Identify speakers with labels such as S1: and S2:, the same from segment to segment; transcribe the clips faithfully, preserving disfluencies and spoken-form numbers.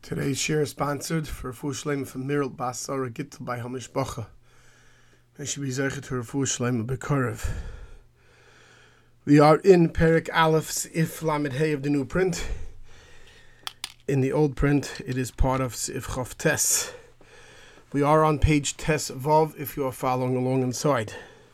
S1: Today's share is sponsored for Refuah Shleima from Mirel Bas Sarah Gittel by Hamishbacha. May she be zeichet to Refuah Shleima B'Karev. We are in Perek Aleph Seif Lamed Hey of the new print. In the old print, it is part of Seif Chof Tes. We are on page Tes Vav if you are following along inside.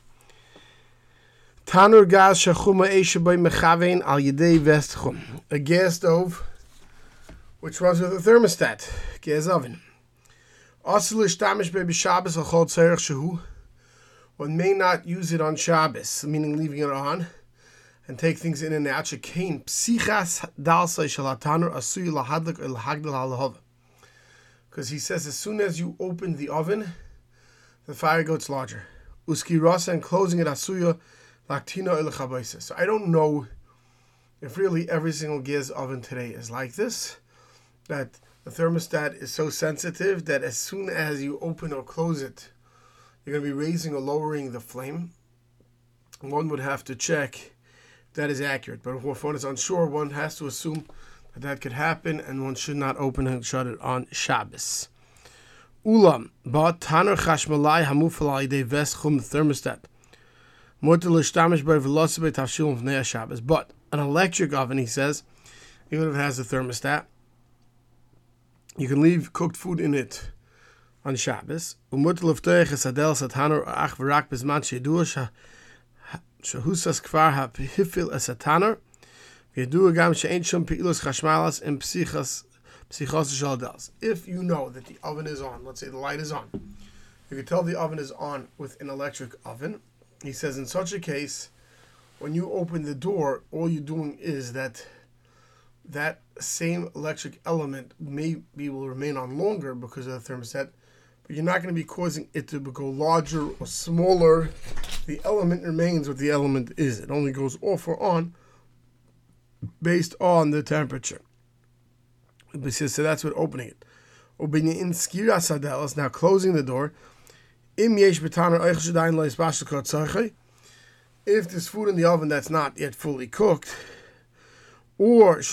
S1: Tanur gas shachuma eshe by mechavein al yedei vestchum. A gas stove which runs with a thermostat, gas oven. Asur l'shtamish bei b'Shabbos al chol tzarech shehu. One may not use it on Shabbos, meaning leaving it on, and take things in and out. Shekein psichas dalsai shel hatanur asui lahadlik el hagdil halahava. Because he says as soon as you open the oven, the fire gets larger. Uski rasa, and closing it asuya laktina el chabaysa. So I don't know if really every single gas oven today is like this, that the thermostat is so sensitive that as soon as you open or close it, you're going to be raising or lowering the flame. One would have to check if that is accurate. But if one is unsure, one has to assume that that could happen, and one should not open and shut it on Shabbos. Ulam, ba taner chashmalai hamufal al yedei veschum thermostat. Mutar l'shtamish bei velocibet tavshilum v'nei Shabbos. But an electric oven, he says, even if it has a thermostat, you can leave cooked food in it on Shabbos. Umutar l'ftoich esadel satanur ach v'rak bezman she'yedua shehusas kvar ha'hifil esatanur v'yedua gam she'ein shum pe'ilos chashmalas and psichas psichos shaldels. If you know that the oven is on, let's say the light is on, you can tell the oven is on with an electric oven. He says in such a case, when you open the door, all you're doing is that that same electric element maybe will remain on longer because of the thermostat, but you're not going to be causing it to go larger or smaller. The element remains what the element is. It only goes off or on based on the temperature. So that's what opening it. Now closing the door. If there's food in the oven that's not yet fully cooked, or or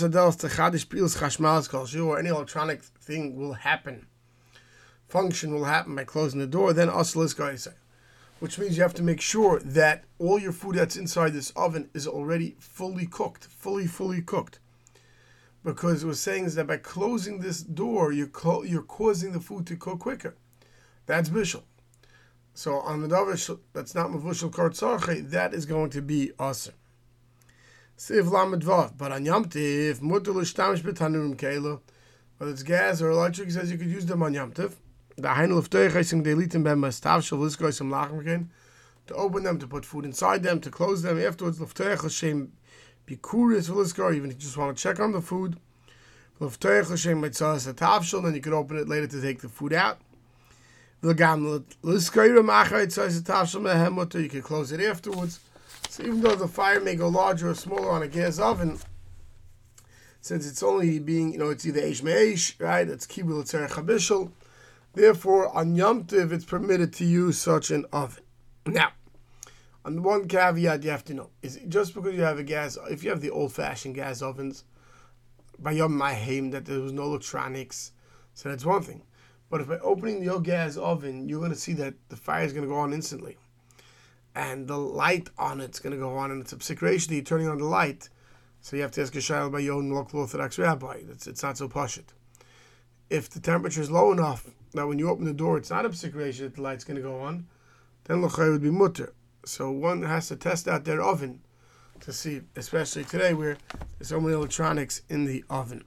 S1: any electronic thing will happen, function will happen by closing the door, then asur, which means you have to make sure that all your food that's inside this oven is already fully cooked, fully, fully cooked. Because it was saying is that by closing this door, you're, co- you're causing the food to cook quicker. That's bishul. So on the davar that's not mavushal kartzarche, that is going to be asur. Siv lamed vav, but on Yom Tiv, mutar l'shtamish b'tanurim keilu, whether it's gas or electric, he says you could use them on Yom Tiv. The hainu l'fteiach esim delitim ben mastav shel l'skoy some lachem again, to open them, to put food inside them, to close them. Afterwards, l'fteiach l'shem bikuris l'skoy, even if you just want to check on the food. L'fteiach l'shem mitzvahs atavshel, then you could open it later to take the food out. L'gam l'skoy r'machar mitzvahs atavshel mehem mutar, you could close it afterwards. So even though the fire may go larger or smaller on a gas oven, since it's only being, you know, it's either eish me'eish, right? It's kibul tzarech habishul. Therefore, on Yom Tiv, it's permitted to use such an oven. Now, on the one caveat you have to know is just because you have a gas, if you have the old-fashioned gas ovens, by Yom Mahim, that there was no electronics, so that's one thing. But if by opening the old gas oven, you're going to see that the fire is going to go on instantly. And the light on it's going to go on, and it's a psikration, you're turning on the light. So you have to ask a shayla by your own local Orthodox rabbi. It's, it's not so pashut. If the temperature is low enough that when you open the door, it's not a psikration that the light's going to go on, then l'chay would be mutter. So one has to test out their oven to see, especially today where there's so many electronics in the oven.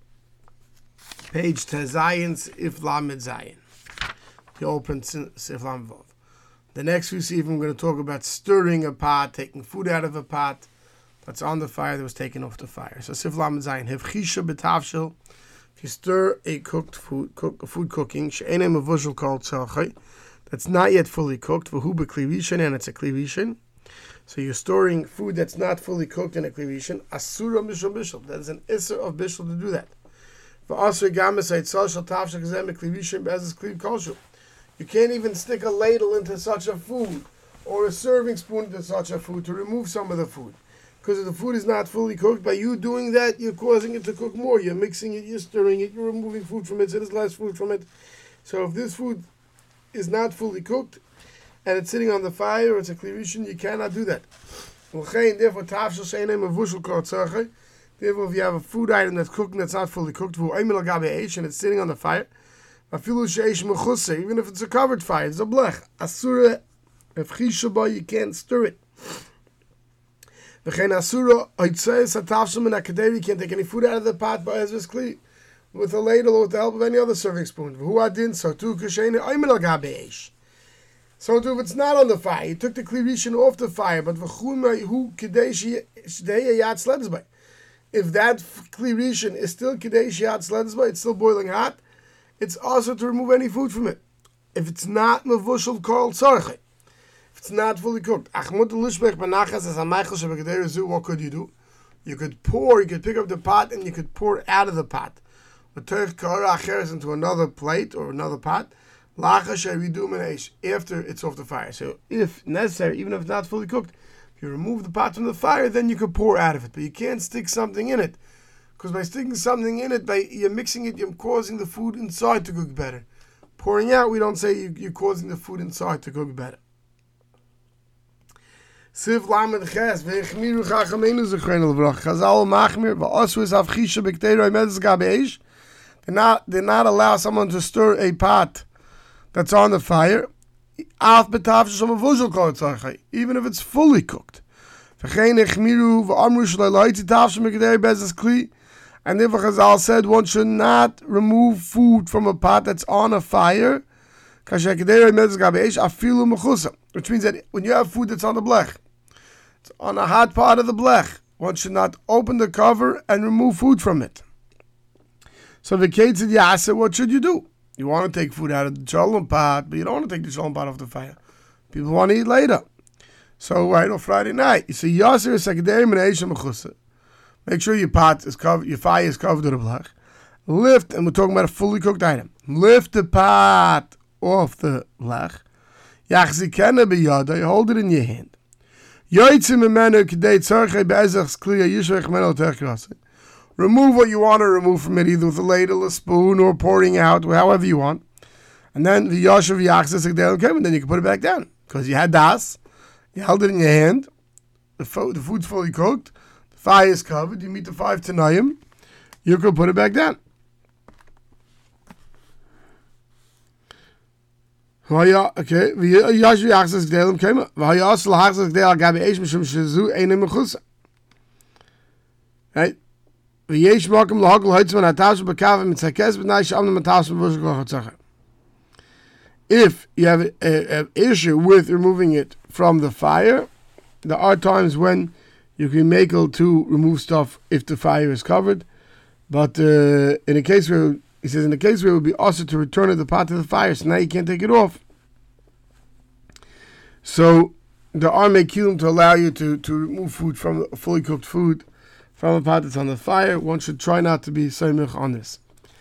S1: Page Tezayin Seif Lamed Zayin. The old print Seif Lamed Vav. The next few see, I'm going to talk about stirring a pot, taking food out of a pot that's on the fire that was taken off the fire. So Seif Lamed Zayin, Hevchisha b'tavshel, if you stir a cooked food, cook, food cooking, she'enei mevushal kol tzarchei, that's not yet fully cooked, v'hu b'klivishin, and it's a klivishin. So you're storing food that's not fully cooked in a klivishin, asura mishal bishal, that is an isser of bishal to do that. V'asur gamis haitzal shal tavshel kazem b'klivishin b'ezes kliv kolshu. You can't even stick a ladle into such a food or a serving spoon into such a food to remove some of the food. Because if the food is not fully cooked, by you doing that, you're causing it to cook more. You're mixing it, you're stirring it, you're removing food from it, so there's less food from it. So if this food is not fully cooked, and it's sitting on the fire, or it's a klirishin, you cannot do that. Therefore, therefore, if you have a food item that's cooking that's not fully cooked, and it's sitting on the fire, even if it's a covered fire, it's a blech. Asura, if chishabah, you can't stir it. You can't take any food out of the pot with a ladle or with the help of any other serving spoon. So too, so too, if it's not on the fire, you took the klirishin off the fire, but if that klirishin is still kadesh yad sledesba, it's still boiling hot, it's also to remove any food from it. If it's not mevushal kol tzarche, if it's not fully cooked, what could you do? You could pour, you could pick up the pot and you could pour it out of the pot. Into another plate or another pot. After it's off the fire. So if necessary, even if it's not fully cooked, if you remove the pot from the fire, then you could pour out of it. But you can't stick something in it. Because by sticking something in it, by you're mixing it, you're causing the food inside to cook better. Pouring out, we don't say you, you're causing the food inside to cook better. Siv lamed ches vechmiru chachamenu zechrein levrach chazal machmir va'asu es avchisha b'kteiru ha'medes gabeish. They not they not allow someone to stir a pot that's on the fire, even if it's fully cooked. And therefore Chazal said one should not remove food from a pot that's on a fire, which means that when you have food that's on the blech, it's on a hot part of the blech, one should not open the cover and remove food from it. So the Kate said, Yasa, what should you do? You want to take food out of the shalom pot, but you don't want to take the shalom pot off the fire. People want to eat later. So right on Friday night, you say, Yasser is sekadei menei mechusa. Make sure your pot is covered, your fire is covered with a blech. Lift, and we're talking about a fully cooked item. Lift the pot off the blech. Yachzikena biyada, hold it in your hand. Yoitzim imenu k'dei tzarchei be'ezach skliya yishvech meno techrasi. Remove what you want to remove from it, either with a ladle, a spoon, or pouring out, however you want. And then the yashav yachzis okay, and then you can put it back down. Because you had das, you held it in your hand, the, fo- the food's fully cooked, the fire is covered, you meet the five tanayim, you can put it back down. Okay, yashav yachzis g'delim kema, v'hayas l'hachzis g'del agabi eish mishum shezu einem mechusa. Right? If you have an issue with removing it from the fire, there are times when you can make it to remove stuff if the fire is covered. But uh, in a case where, he says, in the case where it would be also to return the pot to the fire, so now you can't take it off. So there are mekilim to allow you to, to remove food from fully cooked food from a pot that's on the fire. One should try not to be soymich on this.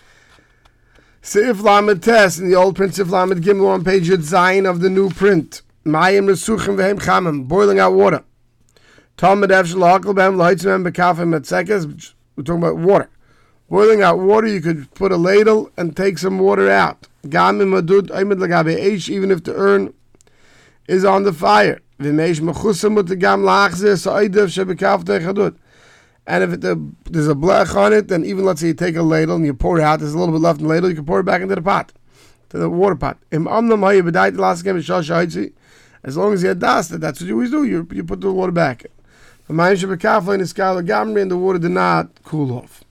S1: Seif Lamed Tes, in the old print, Seif Lamed Gimel on page Zayin of the new print. Mayim Resuchim Vehem Chamim, boiling out water. Talmud Efshel Hakal Behem L'Haitzim Bekafim Metzekes, we're talking about water. Boiling out water, you could put a ladle and take some water out. Gamim Madud Aymed Lagabe Eish, even if the urn is on the fire. V'meish Mechusam Mutagam Lachzeh Sa'idav Shebekaf Techadud. And if it, uh, there's a blech on it, then even let's say you take a ladle and you pour it out, there's a little bit left in the ladle, you can pour it back into the pot, to the water pot. As long as you had dusted, that's what you always do. You, you put the water back. And the water did not cool off.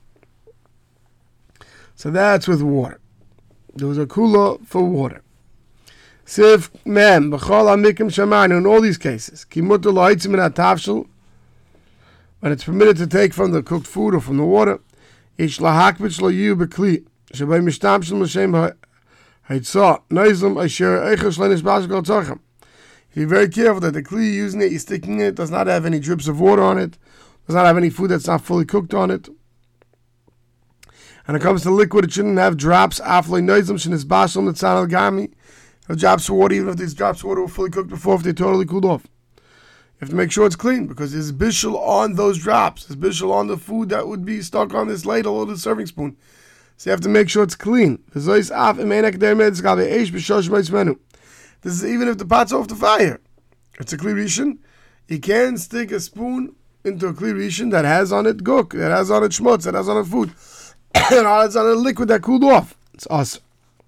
S1: So that's with water. There was a cooler for water. Sif mem b'chol amikim shamaynu in all these cases. Kimutu lo'itzim in atavshel. When it's permitted to take from the cooked food or from the water, ish lahakvich lo yu bekli shabay mishtamshel l'shem haitzah noizum asher eichel shlenish bashkol tzorchem. Be very careful that the kli you're using it, you're sticking it, does not have any drips of water on it, does not have any food that's not fully cooked on it. And it comes to liquid, it shouldn't have drops. Afloi noizum shenis bashel mitzanel gami. Have drops of water, even if these drops of water were fully cooked before, if they totally cooled off. have to make sure it's clean because there's bishul on those drops. There's bishul on the food that would be stuck on this ladle or the serving spoon. So you have to make sure it's clean. This is even if the pot's off the fire. It's a kli rishon. You can't stick a spoon into a kli rishon that has on it guk, that has on it shmutz, that has on it food, and all it's on a liquid that cooled off. It's awesome.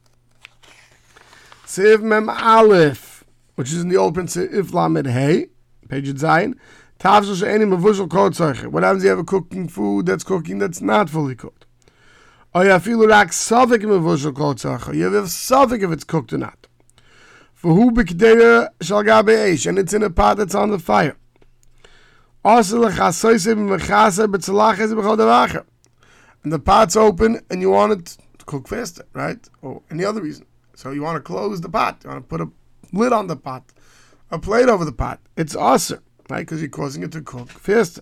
S1: Siv Mem Aleph, which is in the old print If Lamed Hey, page Zayin. Tavshel she'eni mevushel kol tzorche. What happens if you have a cooking food that's cooking that's not fully cooked? Or you afilu rak safek mevushel kol tzorche. You have safek if it's cooked or not. For who b'kdeya shal gabe eish, and it's in a pot that's on the fire. Also lechasoyse b'mechase b'tzalachese b'chol davacher. And the pot's open and you want it to cook faster, right? Or any other reason. So you want to close the pot. You want to put a lid on the pot, a plate over the pot. It's awesome, right? Because you're causing it to cook faster.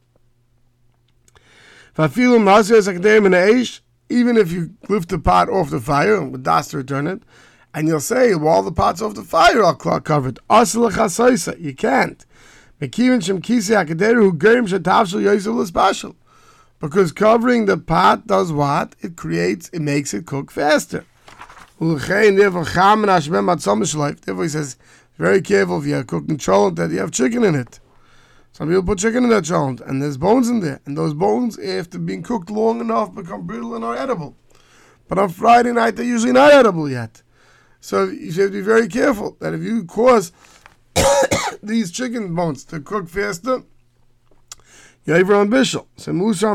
S1: Even if you lift the pot off the fire with das to return it, and you'll say, while the pot's off the fire, I'll cover it. You can't. Because covering the pot does what? It creates, it makes it cook faster. Therefore he says, very careful if you're cooking cholent that you have chicken in it. Some people put chicken in that cholent, and there's bones in there. And those bones, after being cooked long enough, become brittle and are edible. But on Friday night, they're usually not edible yet. So you have to be very careful that if you cause these chicken bones to cook faster, you're over on bishul. So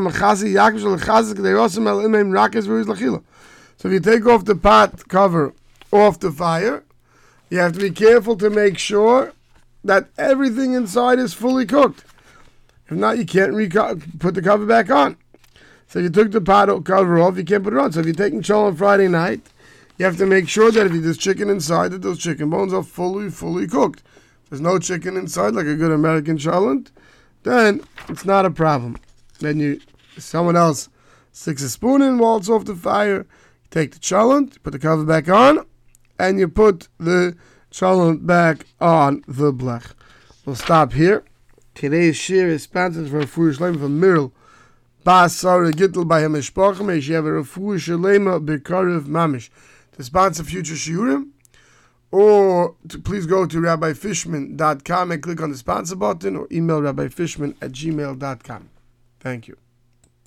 S1: So if you take off the pot cover off the fire, you have to be careful to make sure that everything inside is fully cooked. If not, you can't re- put the cover back on. So if you took the pot cover off, you can't put it on. So if you're taking chol on Friday night, you have to make sure that if there's chicken inside, that those chicken bones are fully, fully cooked. If there's no chicken inside, like a good American cholent, then it's not a problem. Then you, someone else sticks a spoon in while it's off the fire. Take the cholent, put the cover back on, and you put the cholent back on the blech. We'll stop here. Today's shir is sponsored for a Refuah Shlema from Mirl Bas Sarah Gittel by him Mishpachim. May she have a Refuah Shlema B'Karev Mamish. To sponsor future shiurim, or to please go to rabbi fishman dot com and click on the sponsor button, or email rabbi fishman at gmail dot com. Thank you.